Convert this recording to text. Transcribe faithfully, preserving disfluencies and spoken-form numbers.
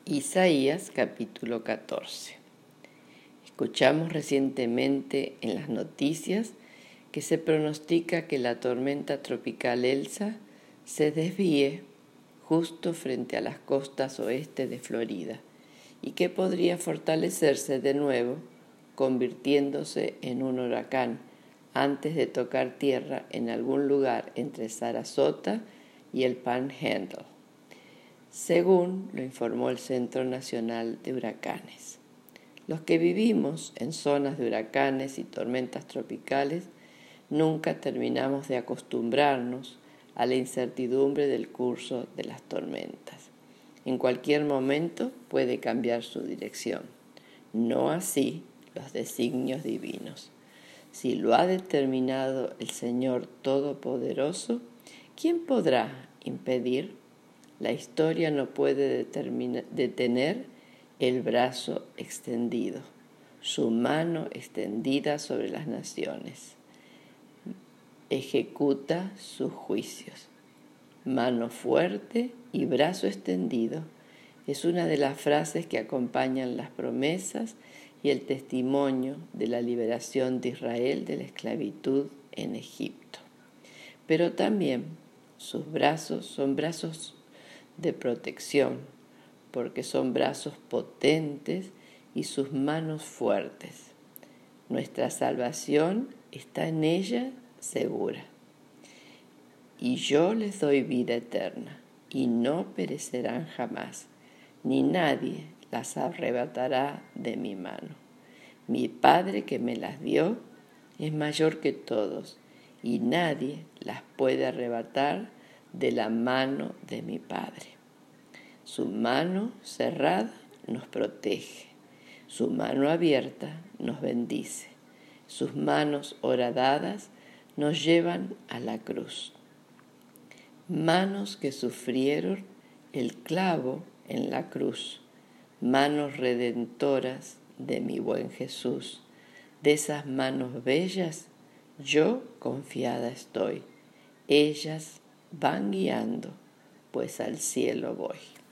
Isaías capítulo catorce. Escuchamos recientemente en las noticias que se pronostica que la tormenta tropical Elsa se desvíe justo frente a las costas oeste de Florida y que podría fortalecerse de nuevo, convirtiéndose en un huracán antes de tocar tierra en algún lugar entre Sarasota y el Panhandle, según lo informó el Centro Nacional de Huracanes. Los que vivimos en zonas de huracanes y tormentas tropicales nunca terminamos de acostumbrarnos a la incertidumbre del curso de las tormentas. En cualquier momento puede cambiar su dirección. No así los designios divinos. Si lo ha determinado el Señor Todopoderoso, ¿quién podrá impedir? La historia no puede detener el brazo extendido, su mano extendida sobre las naciones. Ejecuta sus juicios. Mano fuerte y brazo extendido es una de las frases que acompañan las promesas y el testimonio de la liberación de Israel de la esclavitud en Egipto. Pero también sus brazos son brazos de protección, porque son brazos potentes y sus manos fuertes. Nuestra salvación está en ella segura. Y yo les doy vida eterna, y no perecerán jamás, ni nadie las arrebatará de mi mano. Mi Padre que me las dio es mayor que todos, y nadie las puede arrebatar de la mano de mi Padre. Su mano cerrada nos protege, su mano abierta nos bendice, sus manos horadadas nos llevan a la cruz. Manos que sufrieron el clavo en la cruz, manos redentoras de mi buen Jesús. De esas manos bellas yo confiada estoy, ellas van guiando, pues al cielo voy.